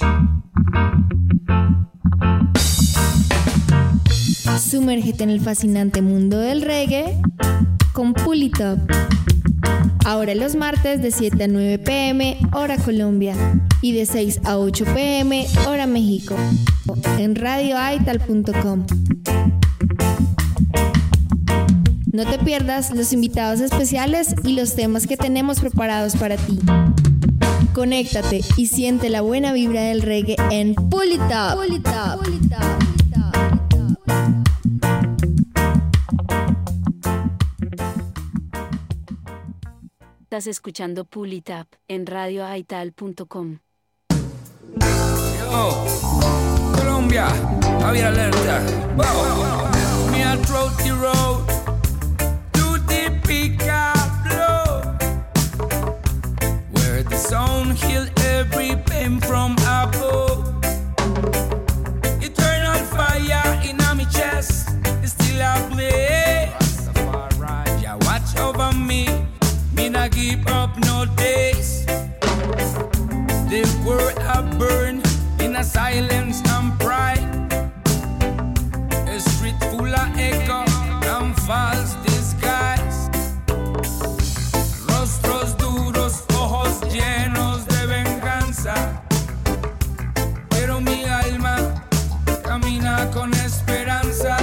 Sumérgete en el fascinante mundo del reggae con Pull It Up. Ahora los martes de 7 a 9 pm, hora Colombia, y de 6 a 8 pm, hora México, en radioaital.com. No te pierdas los invitados especiales y los temas que tenemos preparados para ti. Conéctate y siente la buena vibra del reggae en Pull It Up. Pull It Up. Pull It Up. Estás escuchando Pull It Up en radioaital.com. Yo, Colombia, Javier Alerta. Wow. Me a throat the road to the pickup blow, where the sound heal every pain from above. Eternal fire in my chest is still a blaze. Yeah, watch over me. Me not give up no days. The world I burn in a silence and pride. A street full of echo and false disguise. Rostros duros, ojos llenos de venganza. Pero mi alma camina con esperanza.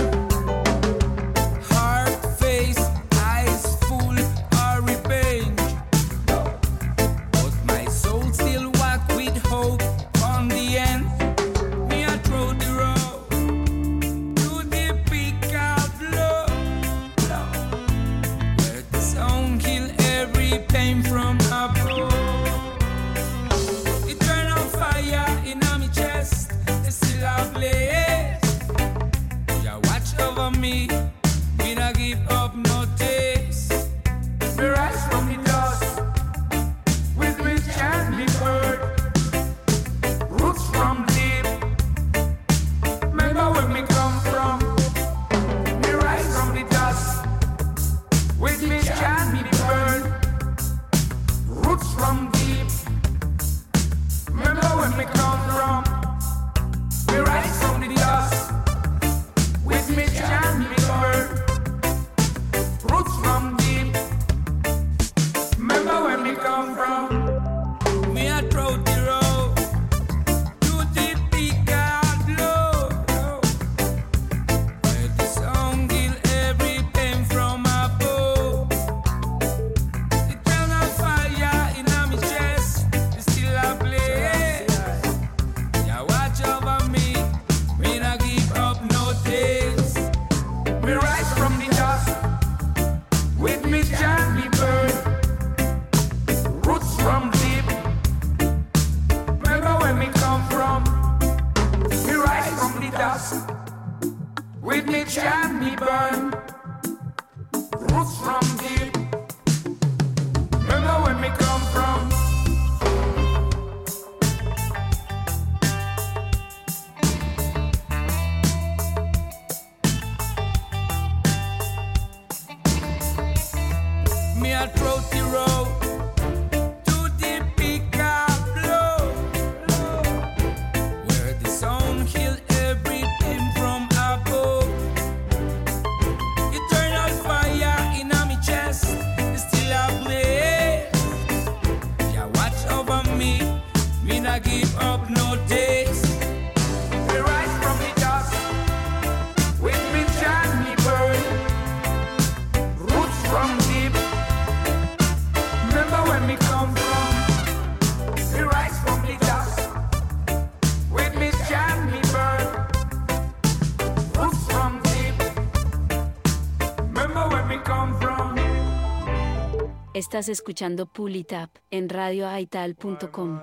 Estás escuchando Pull It Up en radioaital.com.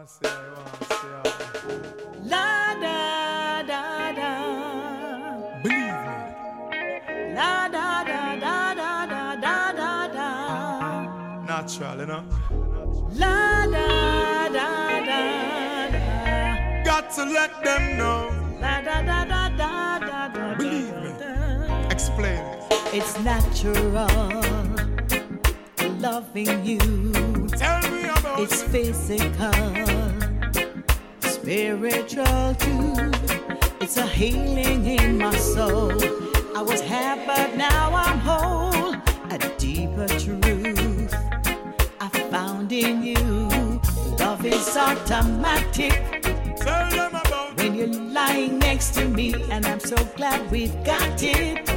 La da da da. Believe me. La da da da da da da da. Natural, you know. La da da da da. Got to let them know. La da da da da da da. Believe me. Explain it. It's natural. Loving you. Tell me about it's physical. spiritual too. It's a healing in my soul. I was half, but now I'm whole. A deeper truth I found in you. Love is automatic. Tell them about when you're lying next to me, and I'm so glad we've got it.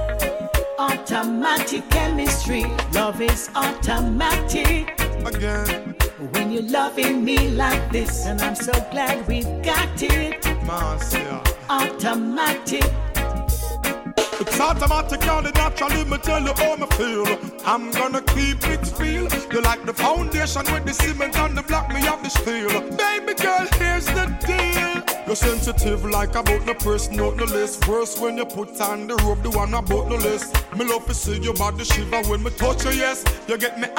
Automatic chemistry. Love is automatic. Again. When you're loving me like this, and I'm so glad we've got it. Marcia. Automatic. It's automatic, and naturally me tell you how me feel. I'm gonna keep it real. You like the foundation with the cement and the block, me have the steel. Baby girl, here's the deal. You're sensitive like about the press, not the list. Worse when you put on the rope, the one about the list. Me love to see your body shiver when me touch you, yes. You get me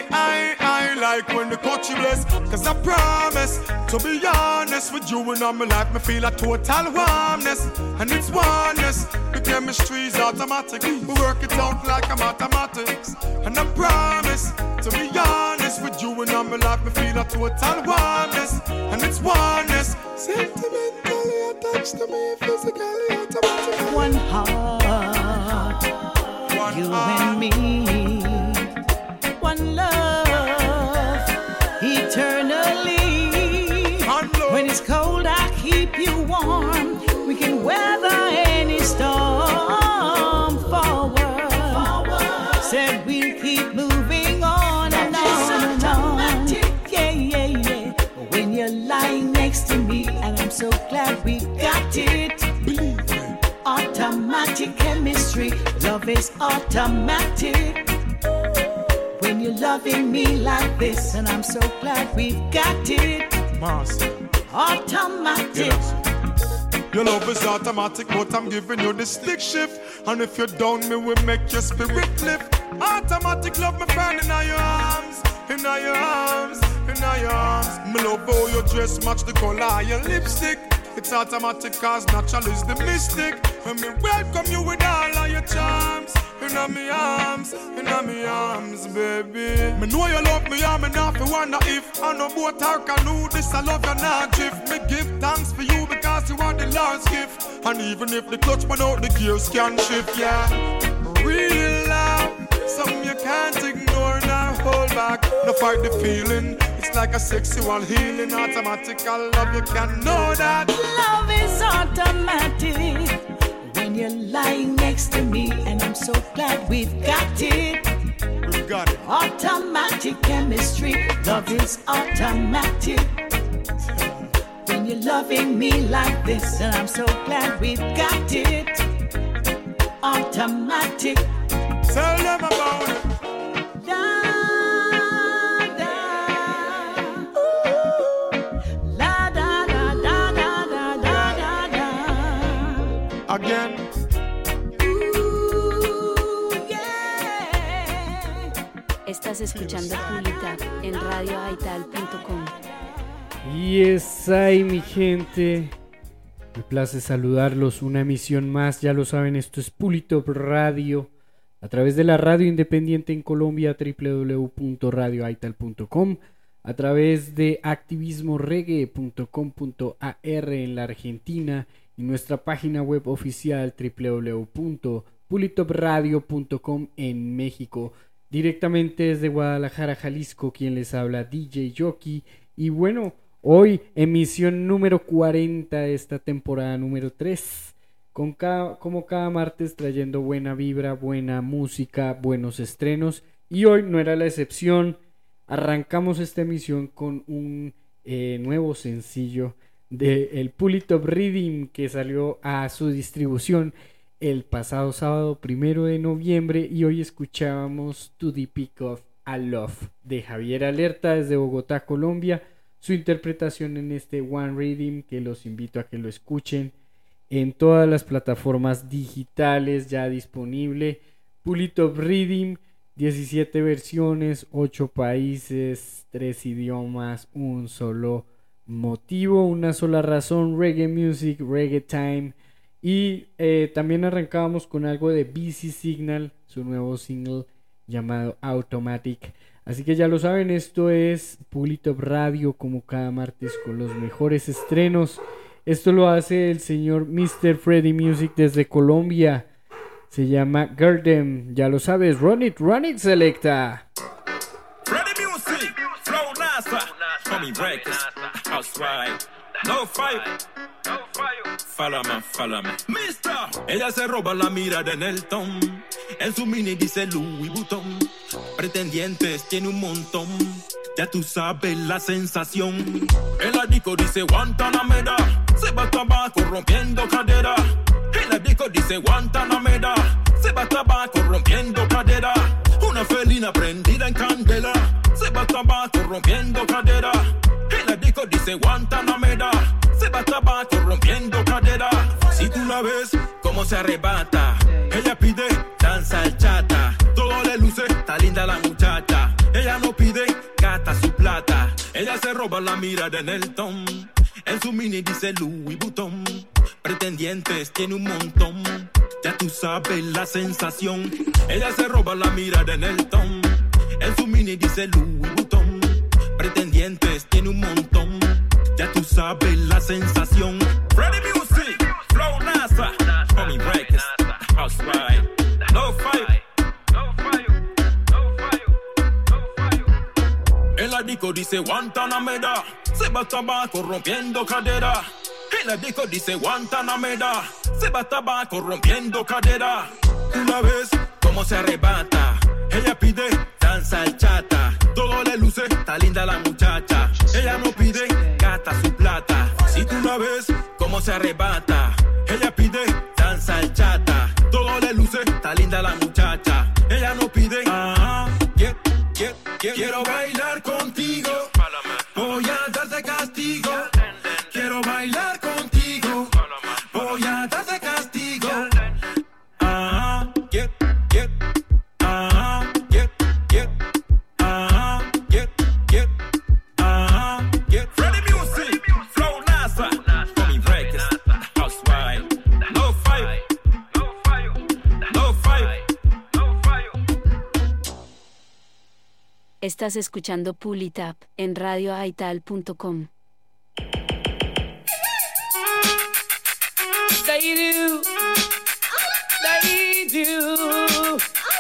I like when the touch you bless. Cause I promise to be honest with you, and all my life me feel a total warmness. And it's oneness. The chemistry's automatic. We work it out like a mathematics. And I promise to be honest with you, and all my life me feel a total warmness. And it's oneness. Sentimentally attached to me, physically automatic. One heart, you and me. One love, eternally. When it's cold, I keep you warm. We can weather any storm. Forward. Said we'll keep moving on and on and on. Yeah, yeah, yeah. When you're lying next to me, and I'm so glad we got it. Automatic chemistry. Love is automatic. When you're loving me like this, and I'm so glad we've got it. Automatic. Yes. Your love is automatic, but I'm giving you the stick shift. And if you're down, me will make your spirit lift. Automatic love, my friend, in your arms, in your arms, in your arms. Me love how your dress match the color of your lipstick. It's automatic cause natural is the mystic. When me welcome you with all of your charms. In my arms, baby. Me know you love me, and me not fi wonder if I no boat or canoe. This I love you not drift. Me give thanks for you because you are the Lord's gift. And even if the clutch went out, the gears can shift, yeah. Real love, something you can't ignore nor hold back. No fight the feeling, it's like a sexual healing. Automatic, I love you can know that. Love is automatic. When you're lying next to me, and I'm so glad we've got it. We've got it. Automatic chemistry. Love is automatic. When you're loving me like this, and I'm so glad we've got it. Automatic. Tell them about it. Again. Estás escuchando Pulitap en radioaital.com. Y es ahí, mi gente. Me place saludarlos. Una emisión más. Ya lo saben, esto es Pulitop Radio. A través de la radio independiente en Colombia, www.radioaital.com. A través de activismoreggae.com.ar en la Argentina. Y nuestra página web oficial www.pulitopradio.com en México. Directamente desde Guadalajara, Jalisco, quien les habla, DJ Jockey. Y bueno, hoy emisión número 40 de esta temporada número 3. Como cada martes, trayendo buena vibra, buena música, buenos estrenos. Y hoy no era la excepción. Arrancamos esta emisión con un nuevo sencillo de el Pulitop Rhythm, que salió a su distribución el pasado sábado 1 de noviembre, y hoy escuchábamos To the Peak of a Love de Javier Alerta desde Bogotá, Colombia. Su interpretación en este One Rhythm, que los invito a que lo escuchen en todas las plataformas digitales, ya disponible. Pulitop Rhythm, 17 versiones, 8 países, 3 idiomas, un solo motivo, una sola razón: reggae music, reggae time. Y también arrancábamos con algo de BC Signal, su nuevo single llamado Automatic. Así que ya lo saben, esto es Pulitop Radio, como cada martes con los mejores estrenos. Esto lo hace el señor Mr. Freddy Music desde Colombia. Se llama Gardem, ya lo sabes, run it, selecta. Freddy Music, Flow NASA, Tommy Breakers, House Ride, No Fire, follow me, Mister. Ella se roba la mira de Nelton, en su mini dice Louis Vuitton, pretendientes tiene un montón, ya tú sabes la sensación. En la disco dice Guantanamera, se va tabaco rompiendo cadera. En la disco dice Guantanamera, se va tabaco rompiendo cadera. Una felina prendida en candela, se va tabaco rompiendo cadera. En la disco dice Guantanamera, se va tabaco rompiendo cadera. Si tú la ves, cómo se arrebata, ella pide danza al chata. Todo le luce, está linda la muchacha. Ella no pide, gasta su plata. Ella se roba la mira de Nelton, en su mini dice Louis Vuitton, pretendientes tiene un montón, ya tú sabes la sensación. Ella se roba la mira de Nelton, en su mini dice Louis Vuitton, pretendientes tiene un montón, ya tú sabes la sensación. Freddy Music, Flow NASA, Tommy Breakers, House Ride, No Fire. En la disco dice Guantanamera, se va tabaco rompiendo cadera. En la disco dice Guantanamera, se va tabaco rompiendo cadera. Una vez, cómo se arrebata, ella pide danza al chata. Todo le luce, está linda la muchacha. Ella no pide, gasta su plata. Si tú la ves, cómo se arrebata, ella pide danza al chata. Todo le luce, está linda la muchacha. Ella no pide, quiero bailar contigo, voy a darte castigo. Quiero bailar contigo, voy a darte castigo. Freddy Music, Flow NASA, Tommy Breakers, House Ride, No Fire. Estás escuchando Pulitap en radioaital.com. They do.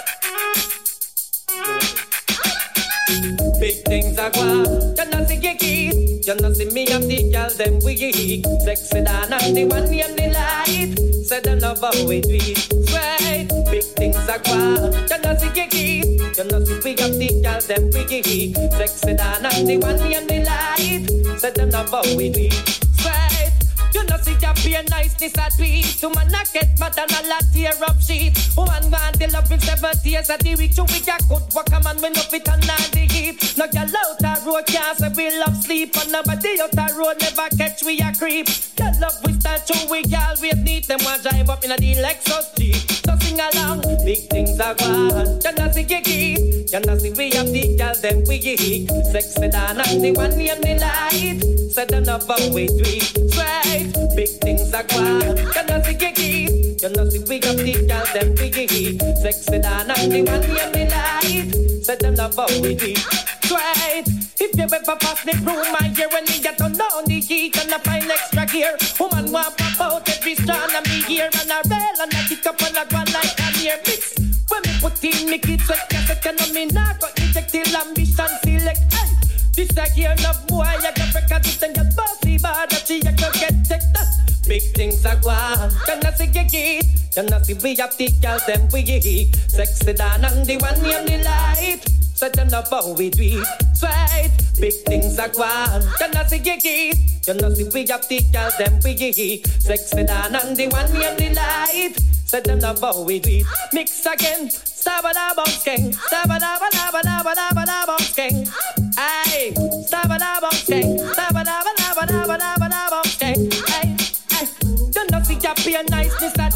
Big things are gone. You know see Kiki, you know see me and the girl them weak. Sexy down and the one and the light. Say them love how we do it. Right. Big things are gone. You know see Kiki, you know see we and the girl them weak. Sexy down and the one and the light. Say them love how we do it. Right. You know see your pure niceness a tweet. Woman a get mad and a lot tear up sheet. Woman want the love in 7 days of the week. So we a good work a man when up it and not the heat. No girl out the road can't say we love sleep. And nobody out the road never catch we a creep. Girl love we start to we always need. Them one drive up in a the Lexus Jeep. So sing along, big things are gone. You know see Kiki, you know see we have the girl them we geek. Sexy down and the one in the light. Say them love how we do it. Right. Big things are gone. You know see Kiki, you know see we got the girl them biggie. Sexy down and the one in the light. Say them love how we do it. Right. If you ever pass me through my ear when you get on down the heat and I find extra gear. Woman want pop out every strand and me here and I rail and I kick up and I go like a near mix. When me put in me kids with cassette and me not got inject till ambition select. Hey. This a gear enough boy, I got records and get bossy bad that she can get checked up. Big things are gone, you know see Kiki, you know see we have the girls them we geek. Sexy down and the one in the light. So them love how we do it. Right, big things are gone. You know see Kiki, you know see we have the girls them we geek. Sexy down and the one in the light. So them love how we do it. Mix again, stabba-da-bum king, stabba-da-ba-da-ba-da-ba-da-ba-da-bum king. Aye, stabba-da-bum king, stabba-da-ba-da-ba-da-ba-da-ba-da-bum king. Aye, aye. You know see your pure niceness that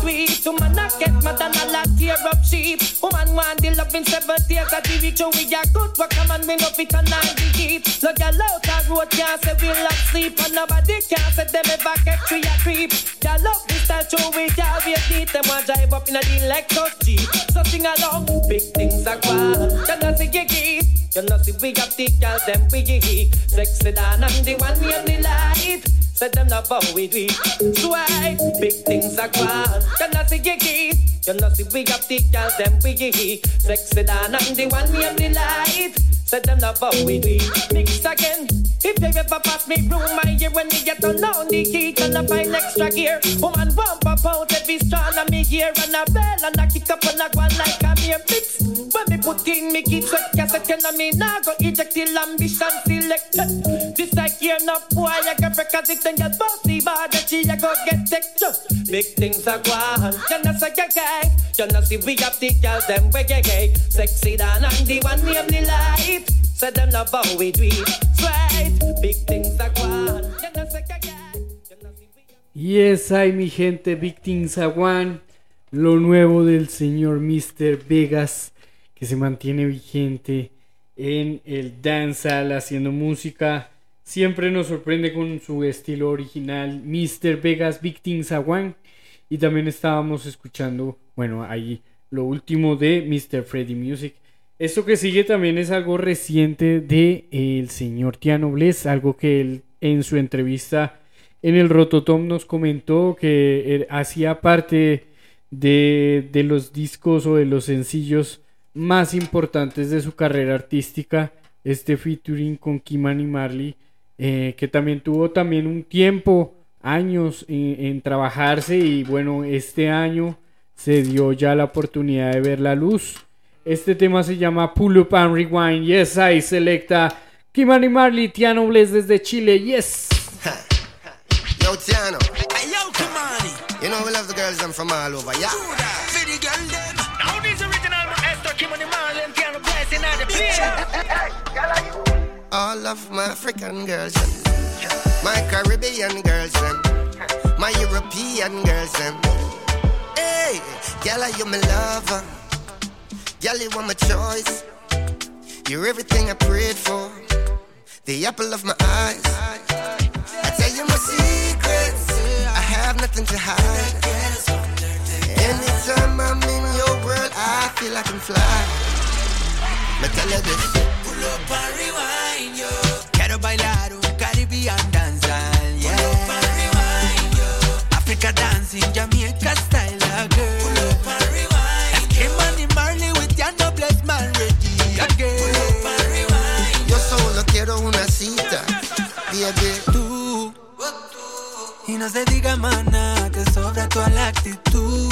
sweet. Woman I get mad and a lot tear up sheep. Woman want the love in 7 years at the reach. We are good work, come and we no fit on 90 heat. Look your loud a road can't say we love sleep. And nobody can't say them ever get free a creep. Your love this style show we can't wait it. Them want drive up in a the Lexus Jeep. So sing along, big things are gone. You know see you get. You know see we have the girls them we geek. Sexy down and the one we the light. Said them love how we do it. Sweet, big things are gone. You know see you get. You know see we have the girls them we geek. Sexy down and the one we the light. Said them love how we do it. Mix again. If you ever pass me room, my ear when you get alone the key and I find extra gear. Woman bump up out every strand of me here and a bell and I kick up and I go like a mere mix. When me put in me kids with cassette and me now go eject till ambition selected. This like here no boy I can break a it and get bossy bad that she go get texture. Big things are gone, you know say gay. You know see we have the girls them we gay. Sexy down and the one we have the light. Said them love how we do it. Sweet, big things are gone. You know say gay. Yes, hay mi gente, Big Things Are Gone, lo nuevo del señor Mr. Vegas, que se mantiene vigente en el dancehall haciendo música. Siempre nos sorprende con su estilo original, Mr. Vegas, Big Things Are Gone. Y también estábamos escuchando, bueno, ahí lo último de Mr. Freddy Music. Esto que sigue también es algo reciente de el señor Tiano Bless, algo que él en su entrevista en el Rototom nos comentó que hacía parte de los discos o de los sencillos más importantes de su carrera artística, este featuring con Kimani Marley, que también tuvo también un tiempo, años en trabajarse, y bueno, este año se dio ya la oportunidad de ver la luz. Este tema se llama Pull Up and Rewind. Yes, I selecta Kimani Marley, Tiano Bless desde Chile. Yes. Yo, Tiano. Hey, yo, Kimani. You know we love the girls, I'm from all over, yeah? For the girl, them. Now this original Esther, Kimani Marley, and Tiano Bless in the place. All of my African girls, my Caribbean girls, my European girls, hey, girl, you my lover. Girl, you want my choice. You're everything I prayed for. The apple of my eyes. I tell you my secrets. I have nothing to hide. Anytime I'm in your world, I feel I can fly. Me tell you this. Pull up and rewind, yo. Quiero bailar un Caribbean dancehall, yeah. Pull up and rewind, yo. Africa dancing, Jamaica style, girl. Pull up and rewind. Kimani Marley with Tiano Bless Marley again. Pull up and rewind. Yo solo quiero una cita, baby. Tú, y no se diga más nada, te sobra toda la actitud.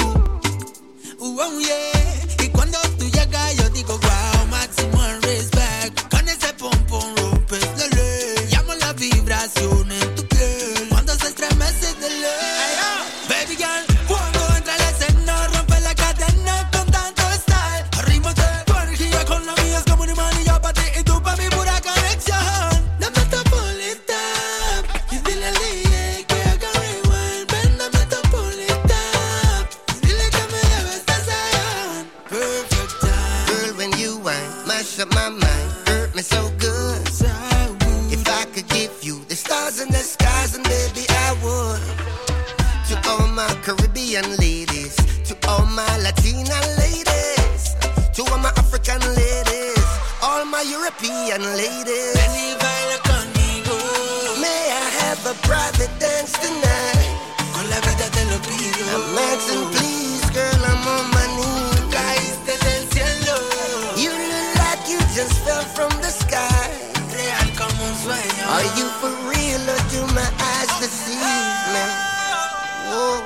Oh yeah, y cuando tú llegas yo digo wow, maximum respect. Con ese pom pom rompes la ley. Llamo la vibración en tu piel cuando se estremece de ley. Baby girl, cuando entra la escena rompe la cadena con tanto style. Arriba de tu energía con la mía es como un imán y yo pa' ti y tú pa' mi pura conexión. Dame tu pulita y dile a Lee que haga rewind. Ven, dame tu pulita y dile que me debes de hacer. Perfect time. Girl, when you whine, mash up my mind, hurt me so good. So good. If I could give you the stars in the skies, and baby I would. To all my Caribbean ladies, to all my Latina ladies, to all my African ladies, all my European ladies. Ven y baila conmigo. May I have a private dance tonight? Con la vida te lo pido. I'm asking please, girl, I'm on my knees. Tú caíste del cielo. You look like you just fell from the sky. Real como un sueño. Are you for real or do my eyes deceive me? Oh.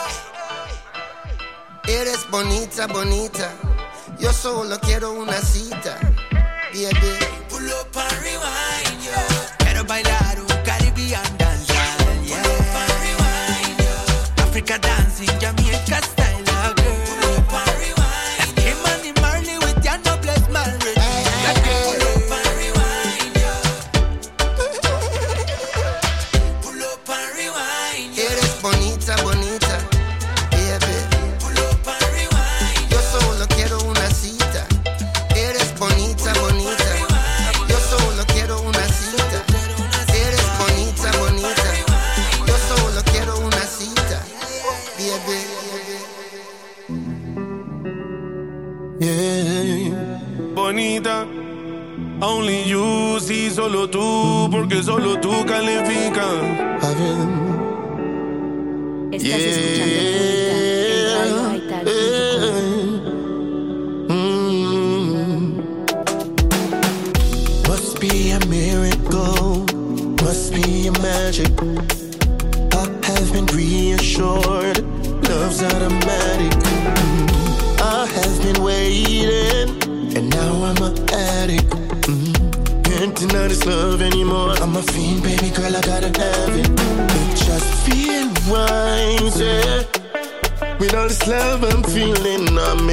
Eres bonita, bonita. Yo solo quiero una cita, baby. Pull up and rewind, yo. Quiero bailar un Caribbean dancehall, yeah. Pull up and rewind, yo. Africa dancing, Jamaica style, girl. Pull up and rewind, yo. Kimani Marley with Tiano Bless Marley. Pull up and rewind, yo. Pull up and rewind, yo. Eres bonita, bonita, baby. solo tú, porque solo tú calificas. Estás escuchando Pulita en radioaital.com. Must be a miracle, must be a magic. I have been reassured, love's automatic. I have been waiting, and now I'm an addict. Can't deny this love anymore. I'm a fiend, baby girl, I gotta have it. It just feel right, yeah. With all this love I'm feeling, I'm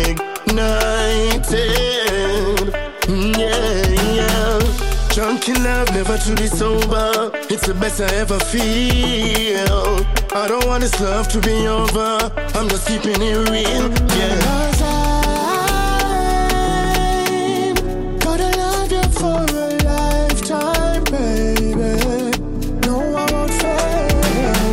ignited. Yeah. Drunk in love, never to be sober. It's the best I ever feel. I don't want this love to be over. I'm just keeping it real, yeah. Gotta love you for a lifetime, baby. No, I won't fail.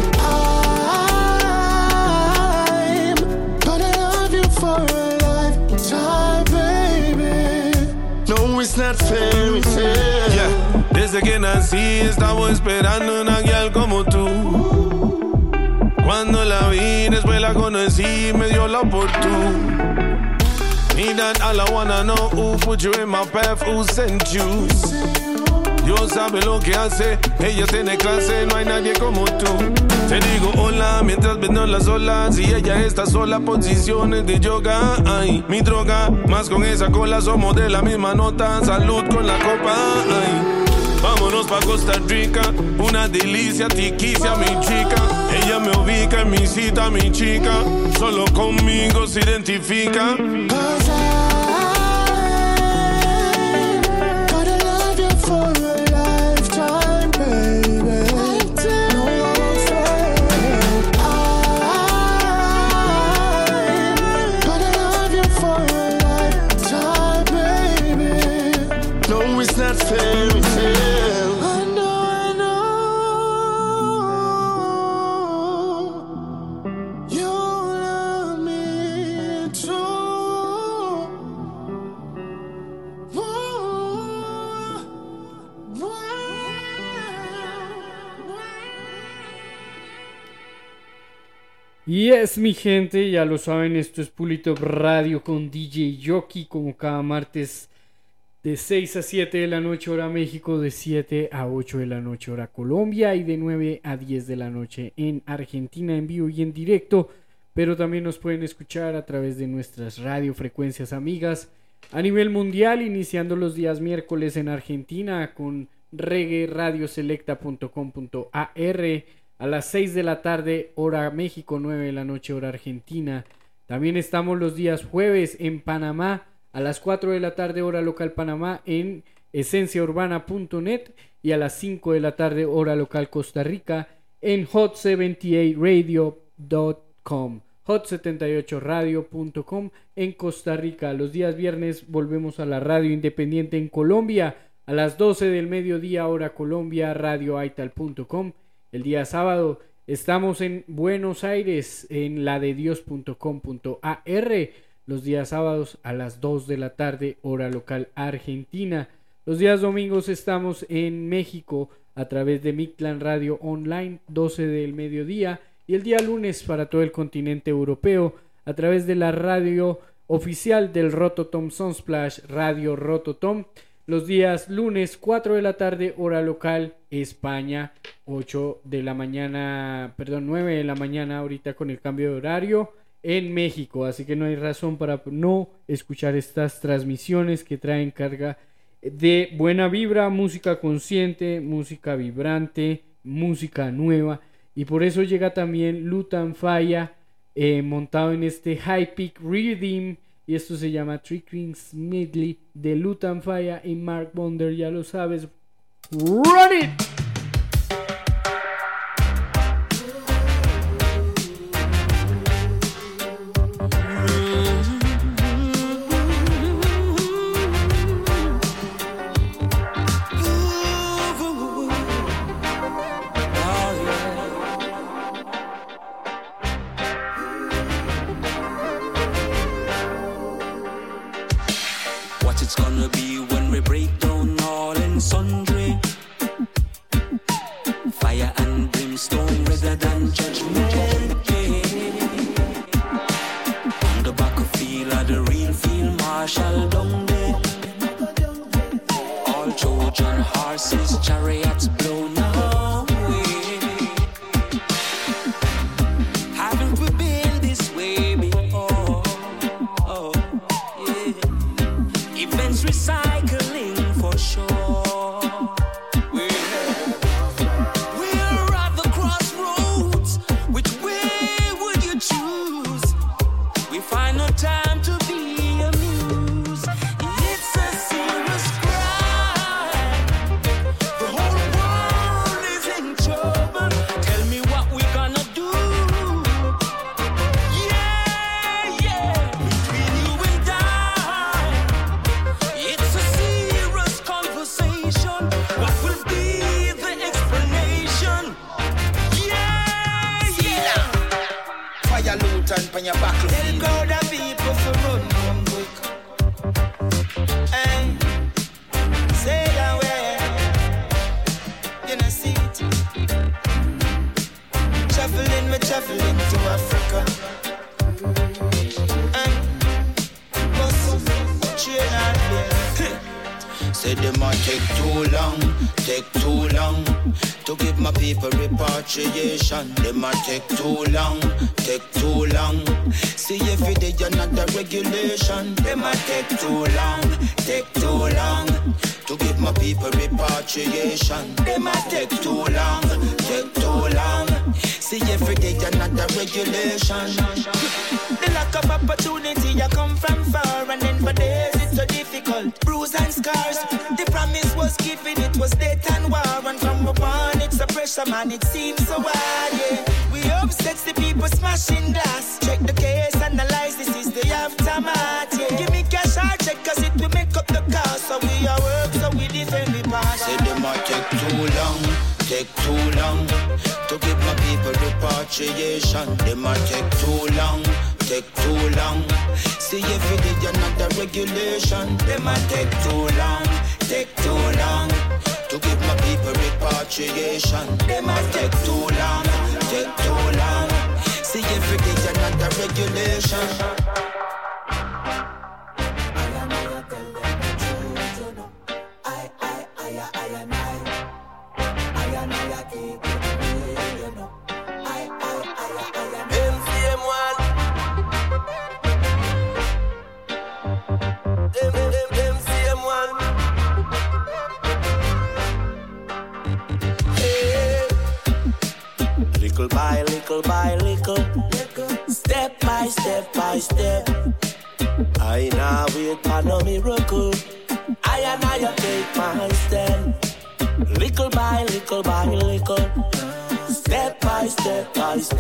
I'm gonna love you for a lifetime, baby. No, it's not fairy tale. Yeah, desde que nací estaba esperando una guial como tú. Cuando la vi, después la conocí, me dio la oportunidad. Need that all I wanna know, who put you in my path, who sent you. Dios sabe lo que hace, ella tiene clase, no hay nadie como tú. Te digo hola mientras vendo las olas y ella está sola, posiciones de yoga. Ay, mi droga, más con esa cola somos de la misma nota, salud con la copa. Ay. Vámonos pa' Costa Rica, una delicia, tiquicia, mi chica. Ella me ubica en mi cita, mi chica. Solo conmigo se identifica. Gotta love you for a lifetime, baby. No, I won't fail. Gotta love you for a lifetime, baby. No, it's not fairy tale. Yes, mi gente, ya lo saben, esto es Pulitop Radio con DJ Jockey, como cada martes de 6 a 7 de la noche hora México, de 7 a 8 de la noche hora Colombia y de 9 a 10 de la noche en Argentina, en vivo y en directo, pero también nos pueden escuchar a través de nuestras radiofrecuencias amigas a nivel mundial, iniciando los días miércoles en Argentina con reggaeradioselecta.com.ar a las 6 de la tarde hora México, 9 de la noche hora Argentina. También estamos los días jueves en Panamá a las 4 de la tarde hora local Panamá en esenciaurbana.net y a las 5 de la tarde hora local Costa Rica en hot78radio.com, hot78radio.com en Costa Rica. Los días viernes volvemos a la radio independiente en Colombia a las 12 del mediodía hora Colombia, radioaital.com. El día sábado estamos en Buenos Aires en ladedios.com.ar los días sábados a las 2 de la tarde hora local Argentina. Los días domingos estamos en México a través de Mictlan Radio Online 12 del mediodía y el día lunes para todo el continente europeo a través de la radio oficial del Rototom Sunsplash, Radio Rototom. Los días lunes 4 de la tarde hora local España, 9 de la mañana ahorita con el cambio de horario en México, así que no hay razón para no escuchar estas transmisiones que traen carga de buena vibra, música consciente, música vibrante, música nueva, y por eso llega también Lutan Fyah montado en este High Peak Rhythm. Y esto se llama Three Kings Medley de Lutan Fyah y Mark Bonder, ya lo sabes. ¡Run it! It's gonna be when we break down all and sundry. your battlefield. Tell crowd of people to run come quick. Hey, say that way. You know see it. Traveling to Africa. Hey, bus, train and plane. Say them a take too long to give my people repatriation. Them a take too long. See every day another regulation. Them a take too long to give my people repatriation. Them a take too long. See every day another regulation. The lack of opportunity, I come from far, and then for days it's so difficult. Bruise and scars. The promise was given, it was death and war, and from upon it's a pressure, man. It seems so hard, yeah. We upset the people smashing glass. Check the case, analyze this is the aftermath, yeah. Give me cash, I'll check, cause it will make up the cost. So we are work, so we defend the past. Say them a take too long to give my people repatriation. Them a take too long. See every day another regulation. Them a take too long to give my people repatriation. Them a take too long. See every day another regulation. Little by little, step by step. I now wait for no miracle. I take my stand. Little by little, step by step.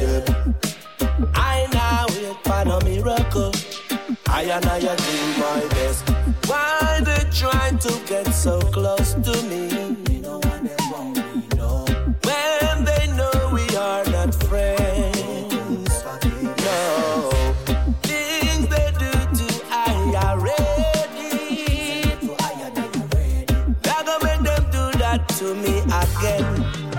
I now wait for no miracle. I do my best. Why they trying to get so close to me? No one them wrong me, no. When they know we are not friends, no. Things they do to I already. Not gonna make them do that to me again.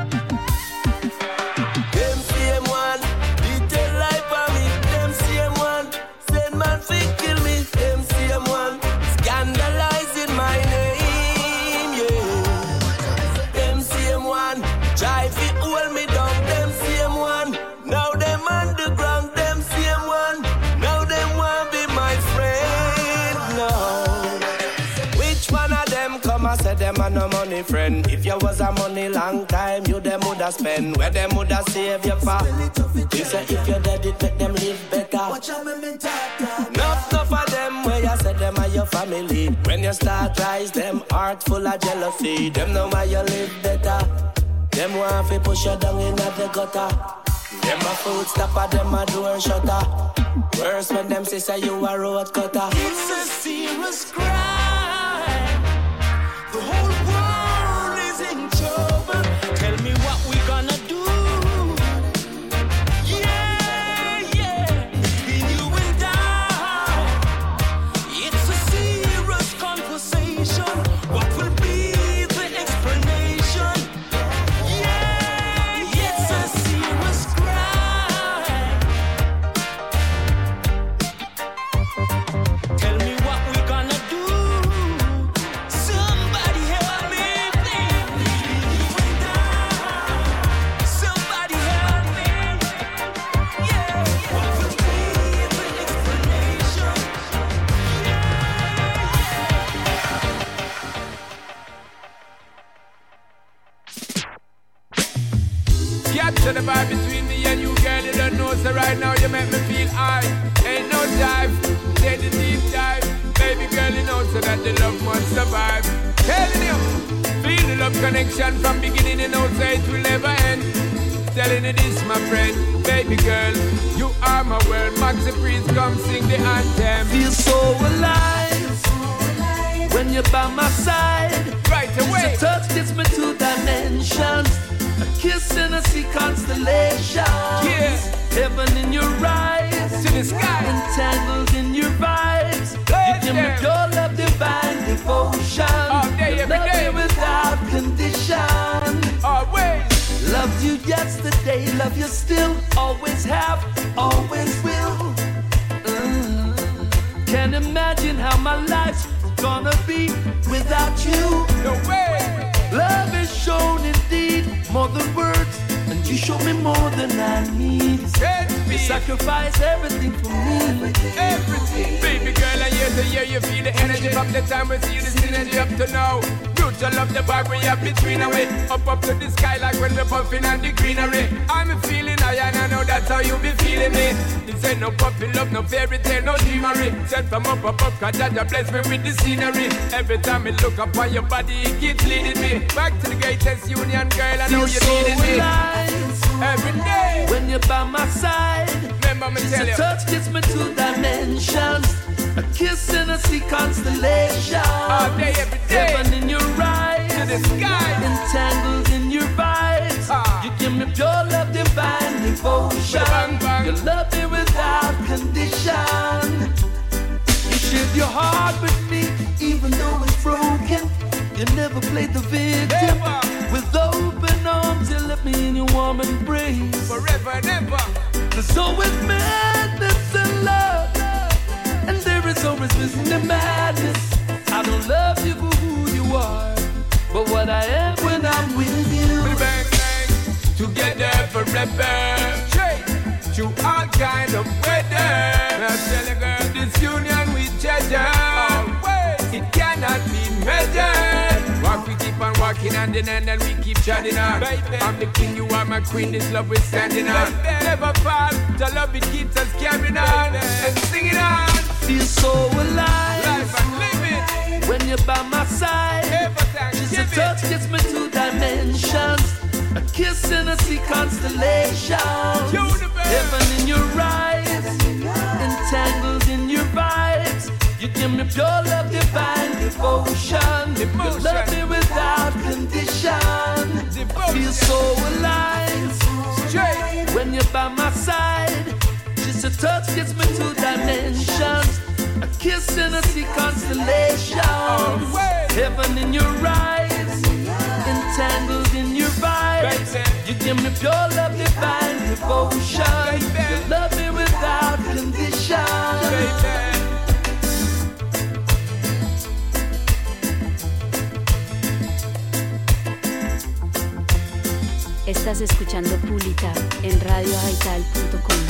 Them same one, detail life for me. Them same one, send man fi kill me. Them same one, scandalizing my name, yeah. Them same one, try fi hold me down. Them same one, now them underground. Them same one, now them want be my friend. No, which one of them come and say them are no money friend? If you was a money long time, you them woulda spend. Where them woulda save you for? You say if you're dead, it make them live better. Enough of them where you say them are your family. When you start rise, them heart full of jealousy. Them know why you live better. Them want to push you down in the gutter. Them a food stopper, them a door shutter. Worse when them say you a road cutter. It's a serious crime. The whole world is in trouble. Tell me what we gonna do. Yeah, between you and I. It's a serious conversation. What will be the explanation? Yeah, it's a serious crime. Tell me what we gonna do. Somebody help me, please. Somebody help me. Yeah, what will be the explanation? Capture the vibe between me and you, girl. You don't know, so right now you make me feel high. Ain't no dive, take the deep dive. Baby girl, you know, so that the love must survive. Telling you, feel the love connection from beginning, you know, so it will never end. Telling you this, my friend, baby girl, you are my world. Maxi Priest, come sing the anthem. Feel so alive when you're by my side. Right away. Just a touch gets me to dimensions. A kiss and I see constellations. Yeah. Heaven in your eyes. See the sky. Entangled in your vibes. You give me pure love, divine devotion. All day, You every love day. me without condition. Always. Loved you yesterday, love you still. Always have, always will. Can't imagine how my life's gonna be without you. No way. Love is shown indeed, more than words, and you show me more than I need. You sacrifice everything for me. Everything. Baby girl, I hear to hear you feel the energy from the time we see you, the synergy up to now. Mutual love the vibe we have between away. Up to the sky like when we're puffing on the greenery. I'm feeling high and I know that's how you be feeling me. This ain't no puppy love, no fairy tale, no dreamery. Sent from up, cause Jaja bless me with the scenery. Every time I look up on your body, it keeps leading me back to the greatest union, girl, I know Feel you so needed me. alive Every day. when you're by my side. Remember me Just tell a you. touch gets me to dimensions. A kiss and a sea constellation. All day, every day. Heaven in your eyes. To the sky. Entangled in your vibes. You give me pure love, divine devotion. Bang, bang. You love me without condition. You shared your heart with me, even though it's broken. You never played the victim. Never. With open arms, you left me in your warm embrace. Forever and ever. There's always madness and love, and there is always the madness. I don't love you for who you are, but what I am when I'm with you. Bang, bang. Together forever. Straight through all kind of weather. Now tell a girl this union we treasure. Always. It cannot be measured. Walk, we keep on walking hand in hand and we keep treading on. I'm the king, you are my queen, this love we're standing on. Never fall, the love it keeps us carrying on. And singing on. Feel so alive Life and live it. when you're by my side. Ever thank, Just a give touch it. gets me to dimensions. A kiss and a sea constellation. Universe. Heaven in your eyes, entangled in your vibes. You give me pure love, divine devotion. You love me without condition. Feel so alive Straight. when you're by my side. Just a touch gets me to dimensions. A kiss and a sea constellation. Heaven in your eyes, entangled in your vibes. You give me pure love, divine devotion. You love me without condition. Estás escuchando Pulita en radioaital.com.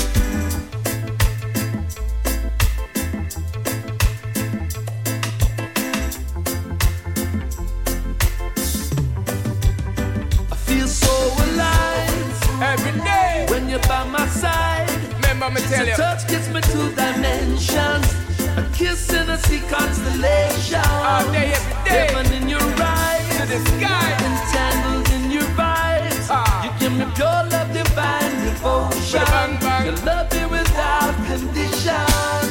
I feel so alive Every day. when you're by my side. Remember me tell Your you. touch gets me to dimensions. A kiss and a sea constellation. All day, every day. Heaven in your eyes. To the sky. Entangled in your vibes. You give me pure love, divine devotion. Bang, bang. You love me without condition.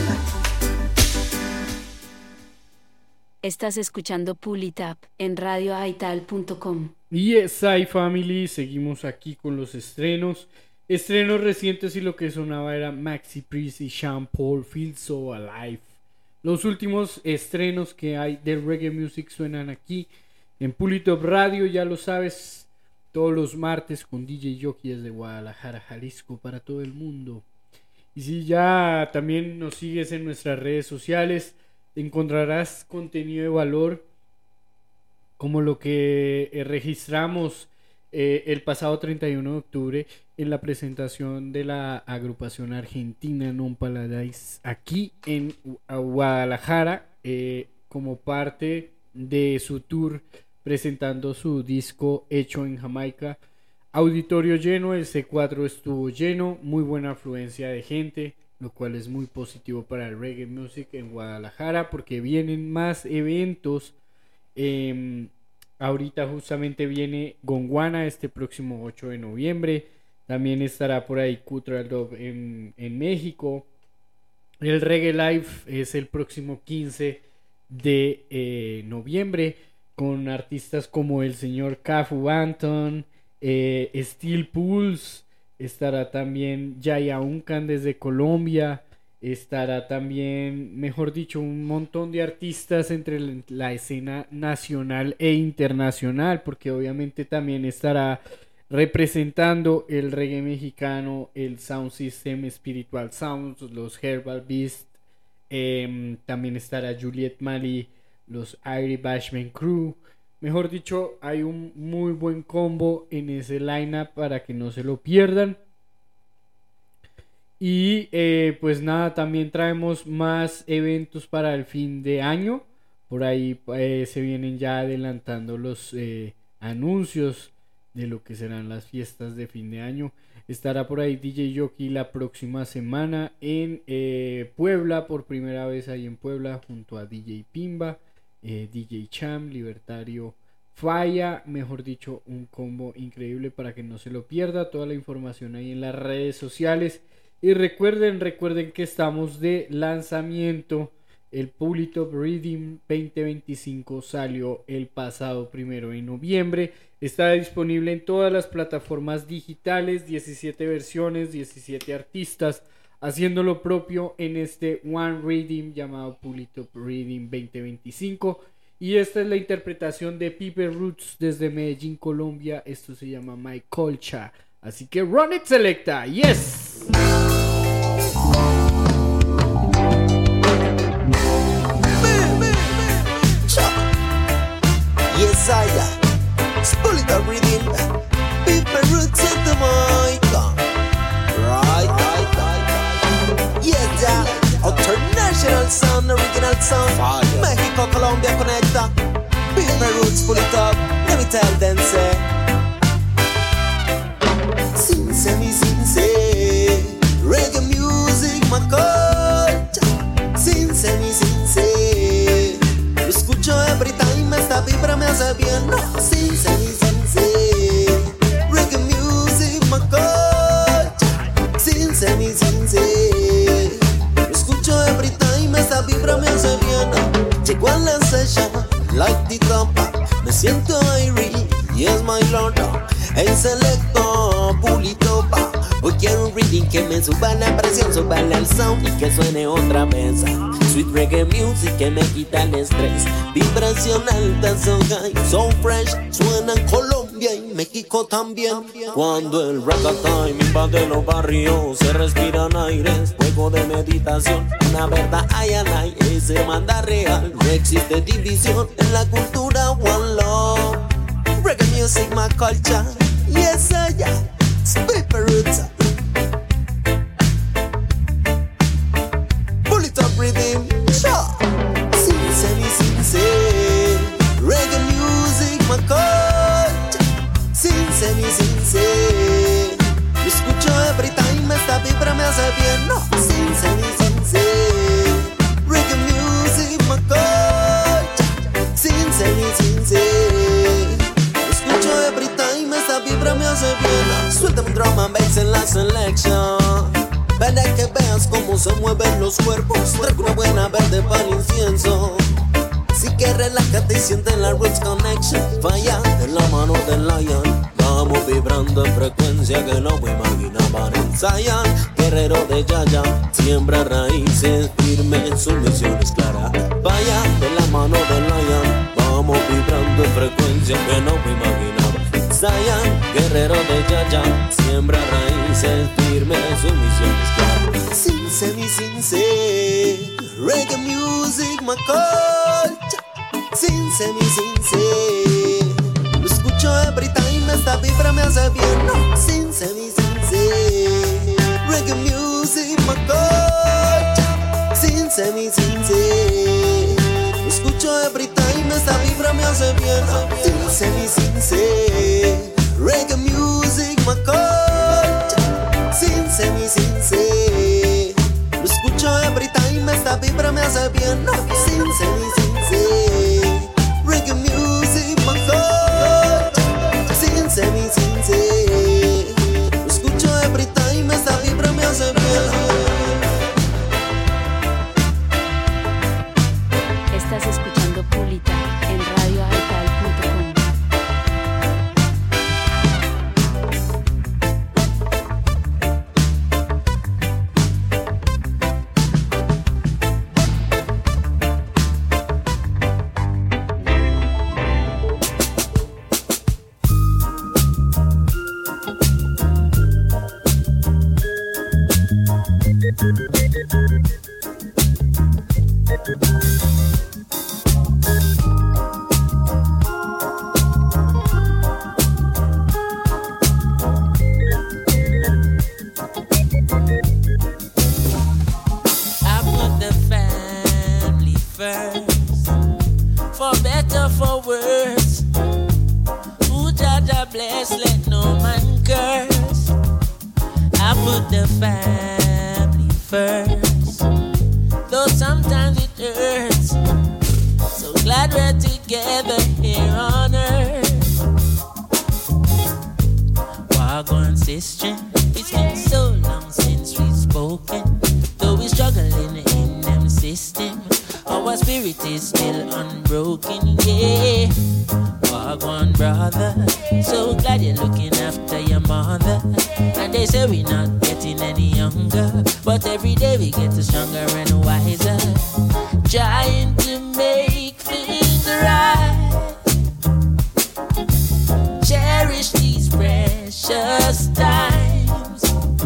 Estás escuchando Pulitap en radioaital.com. Yes, hi family, seguimos aquí con los estrenos recientes, y lo que sonaba era Maxi Priest y Sean Paul, Feel So Alive. Los últimos estrenos que hay de reggae music suenan aquí en Pulitop Radio, ya lo sabes, todos los martes con DJ Jockey desde Guadalajara, Jalisco, para todo el mundo. Y si ya también nos sigues en nuestras redes sociales, encontrarás contenido de valor como lo que registramos el pasado 31 de octubre en la presentación de la agrupación argentina Non Paradise aquí en Guadalajara, como parte de su tour presentando su disco hecho en Jamaica. Auditorio lleno, el C4 estuvo lleno, muy buena afluencia de gente, lo cual es muy positivo para el reggae music en Guadalajara porque vienen más eventos. Ahorita justamente viene Gondwana este próximo 8 de noviembre. También estará por ahí Cultural Dub en México. El Reggae Live es el próximo 15 de noviembre con artistas como el señor Cafu Banton, Steel Pulse. Estará también Yaya Uncan desde Colombia. Estará también, mejor dicho, un montón de artistas entre la escena nacional e internacional, porque obviamente también estará representando el reggae mexicano, el Sound System, Spiritual Sounds, los Herbal Beast, también estará Juliet Mali, los Irie Bashman Crew. Mejor dicho, hay un muy buen combo en ese lineup para que no se lo pierdan. Y pues nada, también traemos más eventos para el fin de año. Por ahí se vienen ya adelantando los anuncios de lo que serán las fiestas de fin de año. Estará por ahí DJ Jockey la próxima semana en Puebla, por primera vez ahí en Puebla, junto a DJ Pimba, DJ Cham, Libertario Falla. Mejor dicho, un combo increíble para que no se lo pierda. Toda la información ahí en las redes sociales. Y recuerden que estamos de lanzamiento. El Pulitop Reading 2025 salió el pasado 1 de noviembre. Está disponible en todas las plataformas digitales, 17 versiones, 17 artistas haciendo lo propio en este One Reading llamado Pulitop Reading 2025. Y esta es la interpretación de Pipe Roots desde Medellín, Colombia. Esto se llama My Culture. Así que run it, selecta. Yes. Yes, I am. Pulitop Reading. Pipe Roots at the mic. Right. Yes, yeah. International sound, original sound. Fire. Mexico, Colombia, connecta. Pipe Roots, Pulitop. Let me tell them, say. Since reggae music, my culture. Since lo escucho every time, esta vibra me hace bien. No, since reggae music, my culture. Since lo escucho every time, esta vibra me hace bien. Llego a la session, like the trampa. Me siento airy, yes my lord. En selecto, Pulitop. Hoy quiero un reading que me suba la presión, suba el sound y que suene otra vez. Sweet reggae music que me quita el estrés. Vibración alta, so high, so fresh. Suena en Colombia y México también. Cuando el ragtime invade los barrios, se respiran aires, fuego de meditación. Una verdad hay, ese manda real. No existe división en la cultura, one love. Reggae music, my culture. Yes, I am. Pipe Roots. Pulitop Reading. Since reggae music, my culture. Since lo escucho every time, esta vibra me hace bien. No, since reggae music, my culture. Since lo escucho every time, esta vibra me hace bien. Suéltame un drum and bass en la selección. Ven que veas cómo se mueven los cuerpos. Traigo una buena verde para el incienso. Así que relájate y siente la Roots Connection. Falla en la mano del Lion. Vamos vibrando en frecuencia que no me imaginaban en Zion. Guerrero de Yaya, siembra raíces firmes, su misión es clara. Falla en la mano del Lion. Vamos vibrando en frecuencia que no me imaginaba. Zion, guerrero de Yaya, siembra raíces firmes, su misión es clara. Since reggae music, my culture. Since lo escucho every time, esta vibra me hace bien. No, since reggae music, my culture. Since lo escucho every time, esta vibra me hace bien. Since reggae music, my culture. Since lo escucho every time, esta vibra me hace bien. No, since reggae music, my culture. Since lo escucho every time, esta vibra me hace bien. Estás escuchando Pulitop en radioaital.com. For better, for worse, who Jaja bless, let no man curse. I put the family first, though sometimes it hurts. So glad we're together here on earth. Wagwan sister, it's been so long since we've spoken. Though we're struggling in them system, our spirit is still unbroken, yeah. Wagwan brother, so glad you're looking after your mother. And they say we're not getting any younger, but every day we get stronger and wiser, trying to make things right. Cherish these precious times.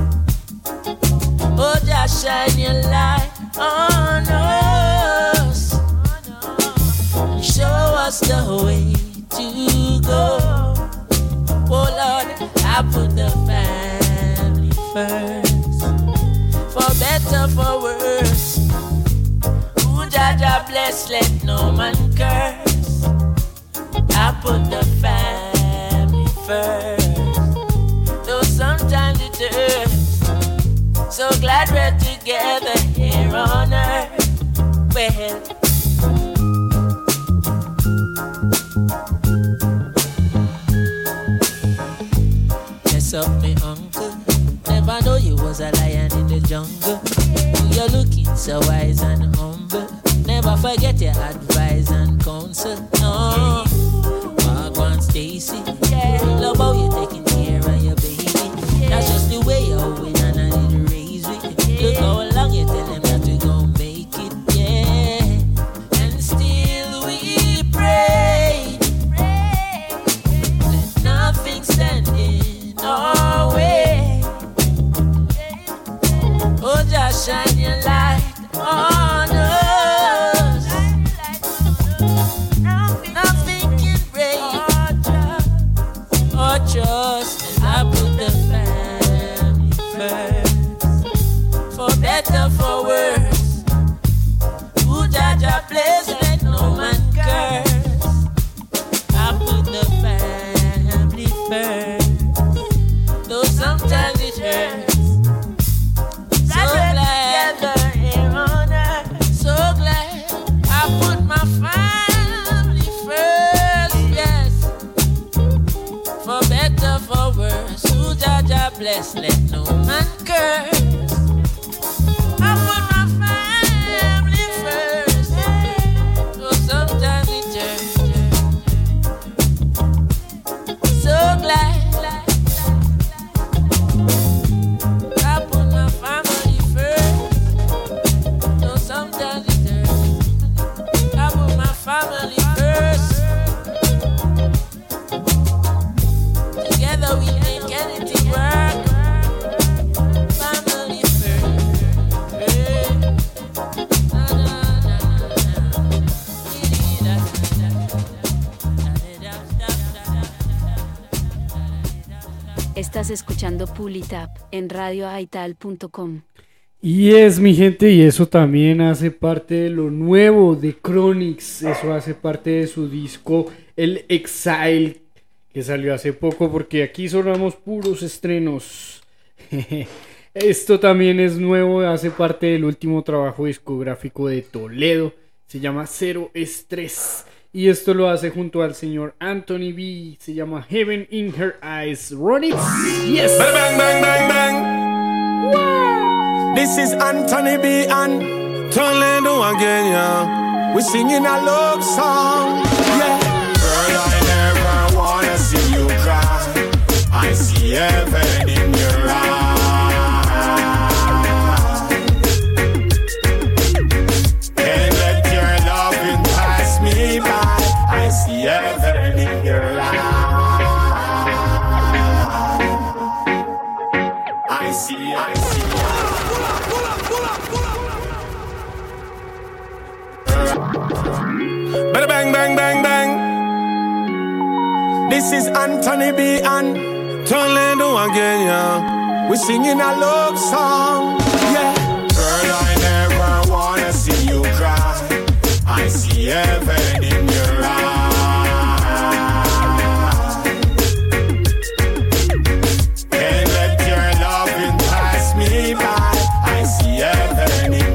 Oh, just shine your light on us, show us the way to go. Oh Lord, I put the family first, for better, for worse. Who Jaja bless, let no man curse. I put the family first, though sometimes it hurts. So glad we're together here on earth. Well, mess up me uncle, never know you was a lion in the jungle. You're looking so wise and humble, never forget your advice and counsel. No, Wagwan Stacy, love how you're taking care of your baby. That's just the way you're winning and I need to raise it. Look how long you tell them that we gon' make it, yeah. And still we pray, let nothing stand in our way. Oh, just shine your light on us. Nothing can break or trust as I put the family first, for better, for worse. Who Jaja bless, let no man curse. I put the family first, though sometimes it hurts. So glad here on earth, so glad I put my family first, yes. For better, for worse, who Jaja bless, let no man curse. I put my family first, though sometimes it hurts. So glad I put my family first, though sometimes it hurts. I put my family first. Together we make anything work. Family first. Hey. Na, na, na, na. Estás escuchando Pull It Up en radioaital.com. Y es, mi gente, y eso también hace parte de lo nuevo de Chronixx. Eso hace parte de su disco El Exile, que salió hace poco, porque aquí sonamos puros estrenos. Esto también es nuevo, hace parte del último trabajo discográfico de Toledo. Se llama Cero Estrés. Y esto lo hace junto al señor Anthony B. Se llama Heaven in Her Eyes. Chronixx, yes. Bang, bang, bang, bang, bang. Wow. This is Anthony B. and Toledo again, yeah. We're singing a love song, yeah. Girl, I never wanna see you cry. I see heaven in your eyes. Can't let your loving pass me by. I see heaven in your eyes. I see. Bada bang, bang, bang, bang. This is Anthony B. and Toledo again, yeah. We're singing a love song, yeah. Girl, I never wanna see you cry. I see heaven in your eyes. Can't let your loving pass me by. I see heaven in your eyes.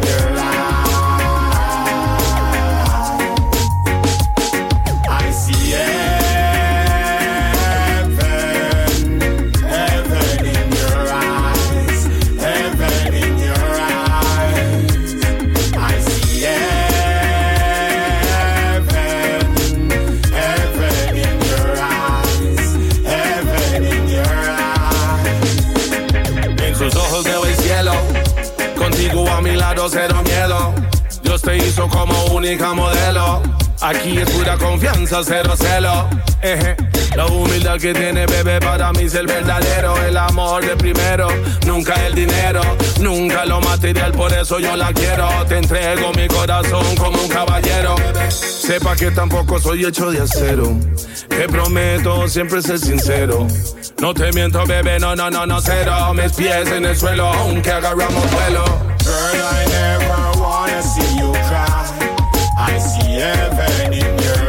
Cero miedo, Dios te hizo como única modelo. Aquí es pura confianza, cero celo. La humildad que tiene bebé para mí es el verdadero. El amor de primero, nunca el dinero, nunca lo material, por eso yo la quiero. Te entrego mi corazón como un caballero. Sepa que tampoco soy hecho de acero. Te prometo siempre ser sincero. No te miento, bebé, no, cero. Mis pies en el suelo, aunque agarramos vuelo. Girl, I never wanna see you cry. I see heaven in your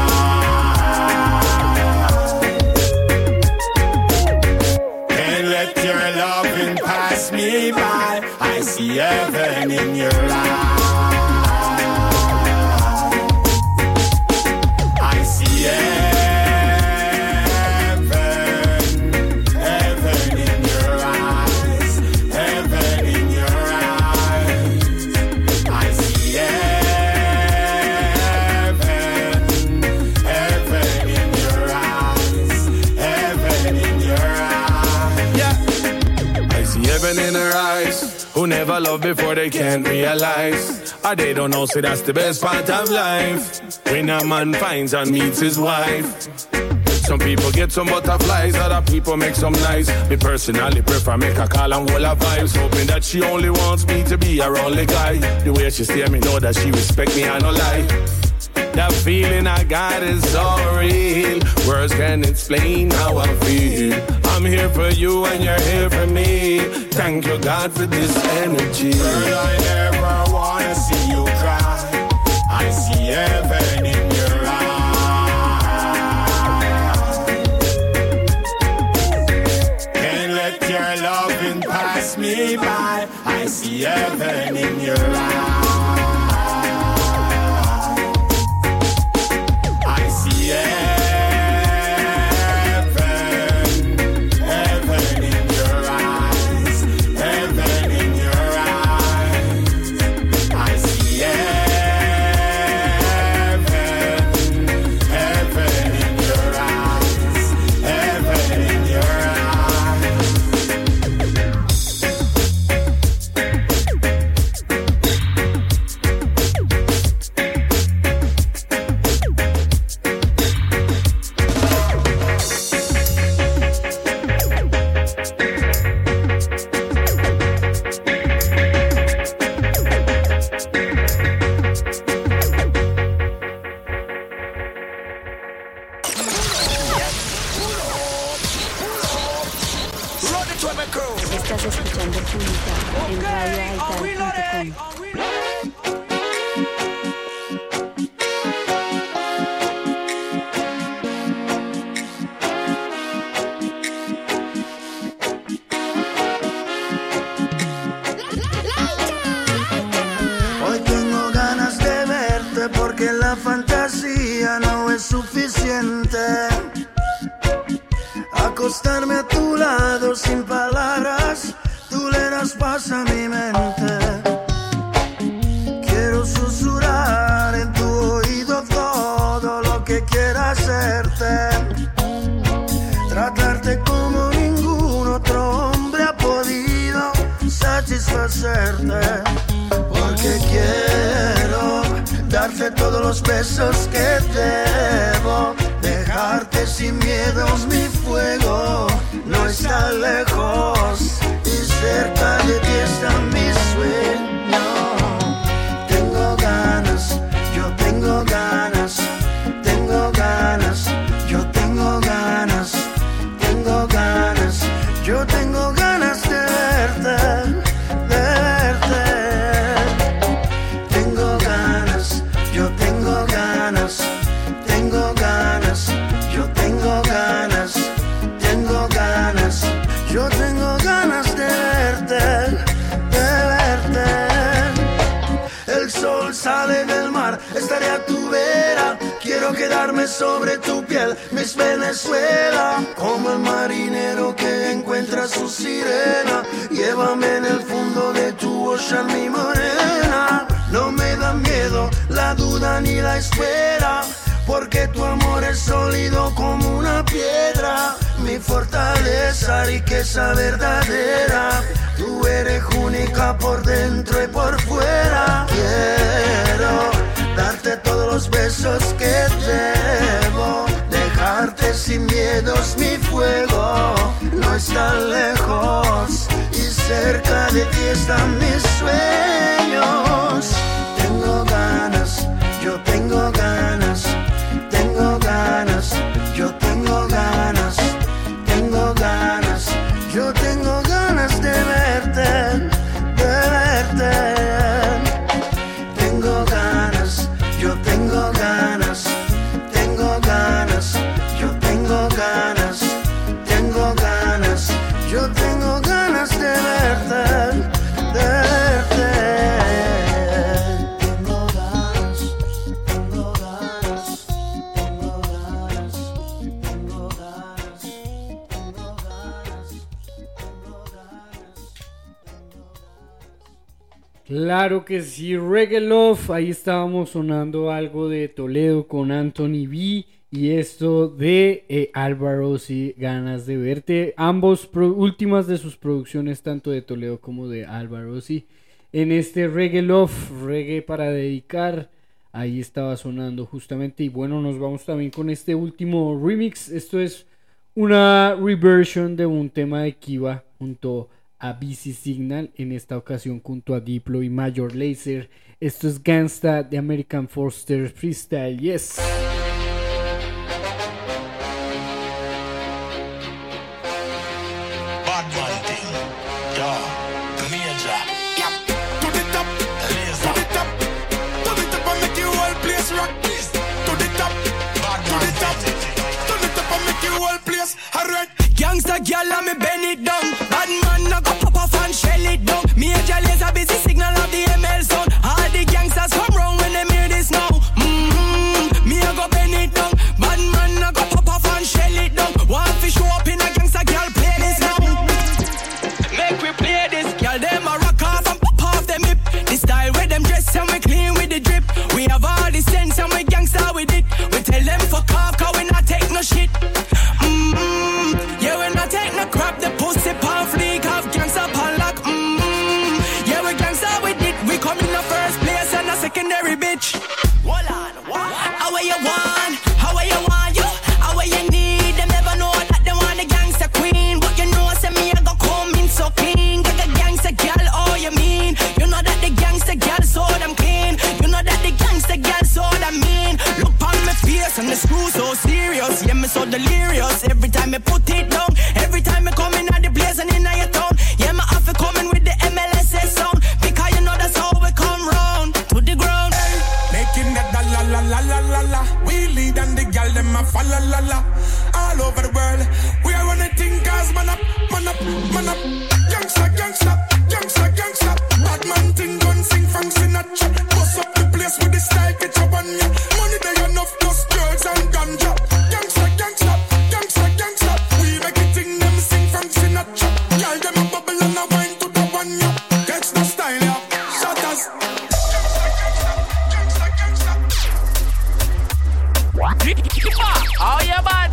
eyes. Can't let your loving pass me by. I see heaven in your eyes. I see heaven. In her eyes, who never loved before they can't realize. Or they don't know, so that's the best part of life. When a man finds and meets his wife. Some people get some butterflies, other people make some nice. Me personally prefer make a call and roll her vibes. Hoping that she only wants me to be her only guy. The way she stare me know that she respect me, I no lie. That feeling I got is so real. Words can't explain how I feel. I'm here for you and you're here for me. Thank you, God, for this energy. Girl, I never wanna see you cry. I see heaven in your eyes. Can't let your loving pass me by. I see heaven in your eyes. Estás escuchando Pública en radioaital.com. Hoy tengo ganas de verte porque la fantasía no es suficiente. Acostarme a tu lado sin palabras, tú le das paz a mi mente. Quiero susurrar en tu oído todo lo que quiera hacerte. Tratarte como ningún otro hombre ha podido satisfacerte. Porque quiero darte todos los besos que debo. Dejarte sin miedos, mi fuego no está lejos. Y cerca de ti está mi quiero quedarme sobre tu piel, Miss Venezuela. Como el marinero que encuentra su sirena, llévame en el fondo de tu ocean, mi morena. No me da miedo la duda ni la espera, porque tu amor es sólido como una piedra. Mi fortaleza, riqueza verdadera. Tú eres única por dentro y por fuera. Quiero darte todos los besos que debo, dejarte sin miedos, mi fuego no está lejos, y cerca de ti están mis sueños. Tengo ganas, yo tengo ganas, tengo ganas, yo tengo ganas, tengo ganas, yo tengo ganas de verte, de verte. Tengo ganas, yo tengo ganas, tengo ganas, yo tengo ganas, tengo ganas, yo tengo ganas de verte, de verte. Tengo ganas, tengo ganas, tengo ganas, tengo ganas, tengo ganas, tengo ganas. Claro que sí, Reggae Love. Ahí estábamos sonando algo de Toledo con Anthony B. Y esto de Álvaro, sí, Ganas de Verte. Ambos últimas de sus producciones, tanto de Toledo como de Álvaro, sí. En este Reggae Love, reggae para dedicar, ahí estaba sonando justamente. Y bueno, nos vamos también con este último remix. Esto es una reversion de un tema de Kiva junto a BC Signal, en esta ocasión junto a Diplo y Major Lazer. Esto es Gangsta de American Forster Freestyle, yes. Gangsta girl, let me bend it down. Bad man, no go pop off and shell it down. Major Lazer, busy signal of the ML sound. All the gangsters come round when they hear this now. Me a go bend it down. Bad man, no go pop off and shell it down. One fish show up in a gangsta girl, play this now. Make we play this, girl, them a rock off and pop off them hip. The style with them dress and we clean with the drip. We have all the sense and we gangsta with it. We tell them fuck off, cause we not take no shit. Yeah, we not take no crap, the pussy pan fleek, have gangsta pan lock. Yeah, we gangsta with it. We come in the first place and a secondary bitch. Hold on, what? How you want? How you want you? How you need? Them never know that they want the gangsta queen. But you know, say me, I go come in so clean. Gaga gangsta girl, all you mean? You know that the gangsta girl so damn clean. You know that the gangsta girl so damn mean. Look on my face and the screw so serious. Yeah, me so delirious. Every time me put it down, every time me come in at the place and in your town. Yeah, me have to come in with the MLSS sound, because you know that's how we come round to the ground. Making that la la la la la la. We lead and the girl them a fall la la la. All over the world, we are running things, cause man up, man up, man up. Gangsta, gangsta, gangsta, gangsta. Bad man thing gun sing from Sinatra. Bust up the place with the style, get your one ya. Money they enough, just girls and ganja. Gangsta, gangsta, gangsta, gangsta. We make it thing them sing from Sinatra. Girl them a bubble and a wine to the one ya. Catch the style ya, shutters. Oh, yeah, bad,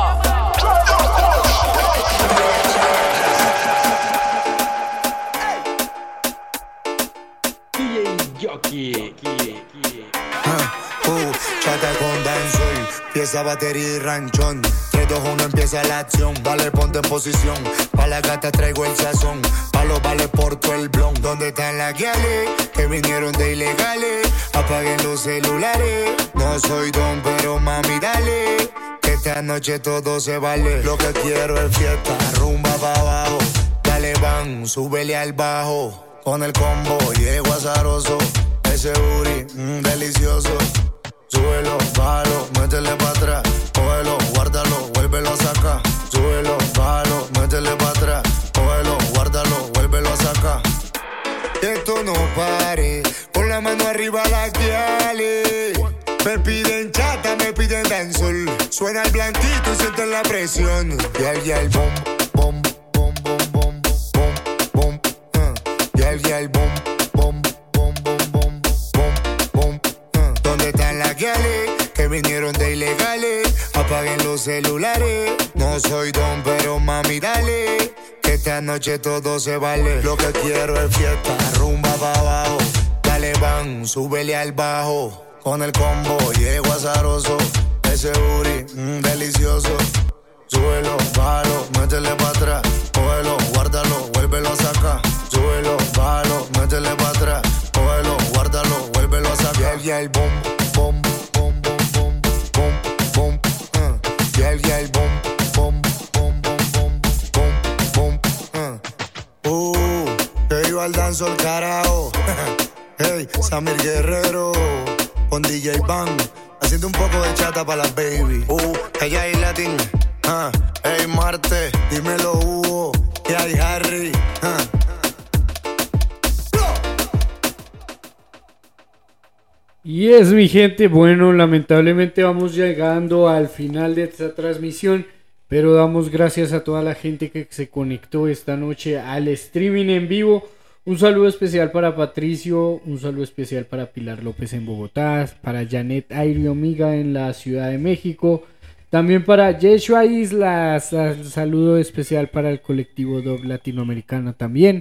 Chata con dancehall, pieza, batería y ranchón. 3, 2, 1, empieza la acción. Vale, ponte en posición. Pa' la gata traigo el sazón. Pa' los vale por todo el blon. ¿Dónde están las guiales? Que vinieron de ilegales. Apaguen los celulares. No soy don, pero mami, dale. Que esta noche todo se vale. Lo que quiero es fiesta, rumba pa' abajo. Dale van, súbele al bajo. Con el combo llego azaroso. Ese booty, delicioso. Súbelo, bájalo, métele pa' atrás. Cógelo, guárdalo, vuélvelo a sacar. Súbelo, bájalo, métele pa' atrás. Cógelo, guárdalo, vuélvelo a sacar. Esto no pare, con la mano arriba las guiales. Me piden chata, me piden dancehall. Suena el blanquito y sienten la presión. Y el bom, bom, bom, bom, bom, bom, bom. Y el bom, bom, bom, bom, bom, bom, bom. ¿Dónde están las guiales que vinieron de ilegales? Apaguen los celulares. No soy don, pero mami, dale. Que esta noche todo se vale. Lo que quiero es fiesta, rumba pa' abajo. Dale van, súbele al bajo. Con el combo llego azaroso. Ese booty, delicioso. Súbelo, bájalo, métele pa' atrás. Cógelo, guárdalo, vuélvelo a sacar. Súbelo, bájalo, métele pa' atrás. Cógelo, guárdalo, vuélvelo a sacar. Y el bom, bom, bom, bom, bom, bom, bom. Y el bom, bom, bom, bom, bom, bom, bom. Que iba al danzo el carajo. Hey, Samir Guerrero con DJ Van, haciendo un poco de chata para las baby. Ella es latín. Hey, Marte, dímelo Hugo. Que hay Harry. Y es mi gente, bueno, lamentablemente vamos llegando al final de esta transmisión, pero damos gracias a toda la gente que se conectó esta noche al streaming en vivo. Un saludo especial para Patricio, un saludo especial para Pilar López en Bogotá, para Janet Airi Omiga en la Ciudad de México, también para Yeshua Islas, saludo especial para el colectivo Dog Latinoamericano también,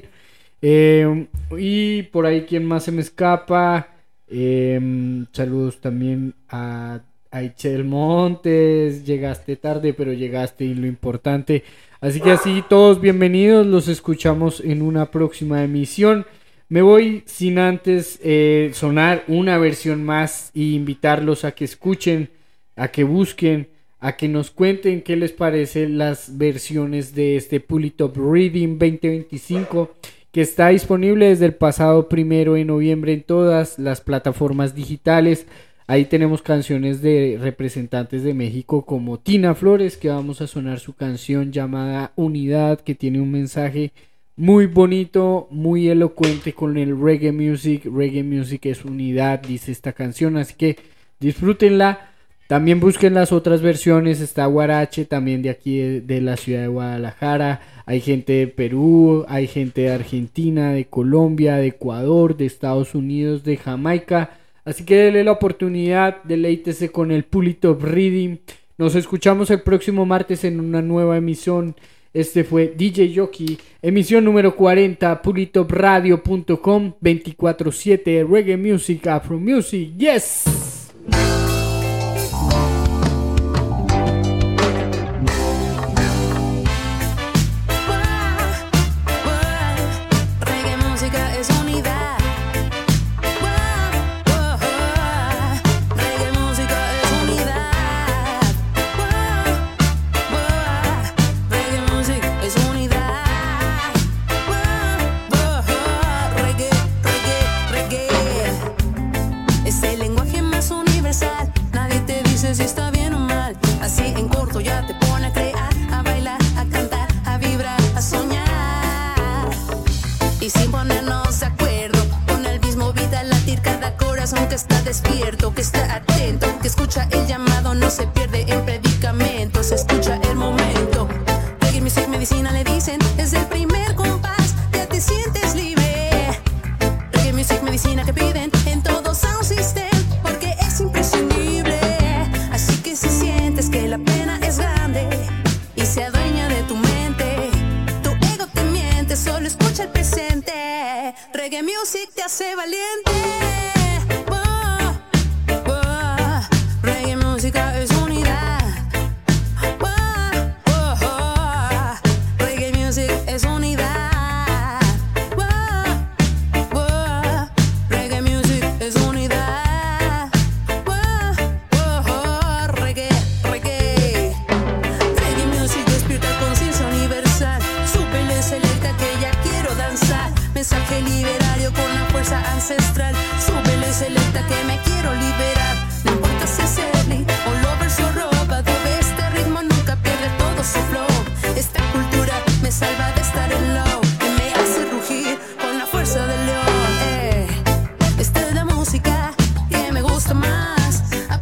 y por ahí quien más se me escapa, saludos también a Aichel Montes, llegaste tarde pero llegaste y lo importante. Así que así todos bienvenidos, los escuchamos en una próxima emisión. Me voy sin antes sonar una versión más y invitarlos a que escuchen, a que busquen, a que nos cuenten qué les parecen las versiones de este Pulitop Reading 2025 que está disponible desde el pasado 1 de noviembre en todas las plataformas digitales. Ahí tenemos canciones de representantes de México como Tina Flores, que vamos a sonar su canción llamada Unidad, que tiene un mensaje muy bonito, muy elocuente con el reggae music. Reggae music es unidad, dice esta canción, así que disfrútenla. También busquen las otras versiones, está Guarache, también de aquí de la ciudad de Guadalajara. Hay gente de Perú, hay gente de Argentina, de Colombia, de Ecuador, de Estados Unidos, de Jamaica. Así que denle la oportunidad, deleítese con el Pulitop Reading. Nos escuchamos el próximo martes en una nueva emisión. Este fue DJ Jockey, emisión número 40, pulitopradio.com, 24/7, Reggae Music, Afro Music, yes! Que está despierto, que está atento, que escucha el llamado, no se pierde en predicamentos, escucha el momento. Reggae music, medicina le dicen, es el primer compás, ya te sientes libre. Reggae music, medicina que piden en todo sound system, porque es imprescindible. Así que si sientes que la pena es grande y se adueña de tu mente, tu ego te miente, solo escucha el presente. Reggae music te hace valiente. Es unidad. Reggae music es unidad. Reggae music es unidad. Reggae, reggae. Reggae music despierta conciencia universal. Súbele, selecta que ya quiero danzar. Mensaje liberario con la fuerza ancestral. Súbele, selecta que me quiero liberar. No importa si es early o lovers o robado, este ritmo nunca pierde todo su flow. Esta cultura me salva de estar en low y me hace rugir con la fuerza del león. Esta es la música que me gusta más.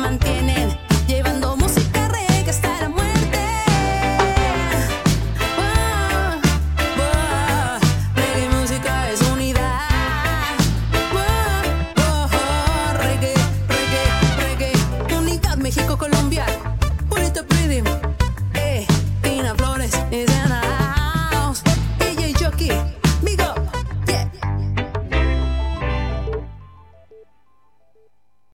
mantienen.